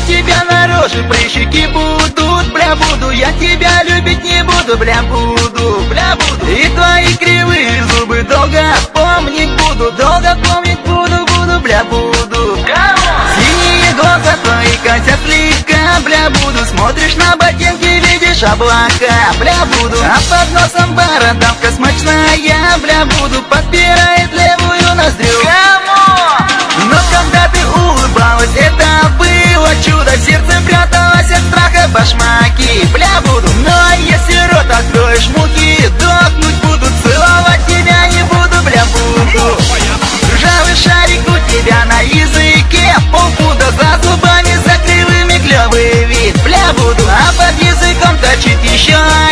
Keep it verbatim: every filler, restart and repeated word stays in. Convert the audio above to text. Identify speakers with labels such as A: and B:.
A: тебя на роже прыщики будут, бля, буду. Я тебя любить не буду, бля, буду, бля, буду. И твои кривые зубы долго помнить буду, долго помнить буду, буду, бля, буду. Синие глаза твои косят слегка, бля, буду. Смотришь на ботинки, видишь облака, бля, буду. А под носом бородавка смачная, бля, буду. Подпирает левую ноздрю. Но когда ты улыбалась, это было чудо. В сердце пряталась от страха башмаки, бля, буду. Ну а если рот откроешь, муки дохнуть будут. Целовать тебя не буду, бля, буду. Ржавый шарик у тебя на языке, полпуда за зубами, за кривыми клёвый вид, бля, буду. А под языком точит еще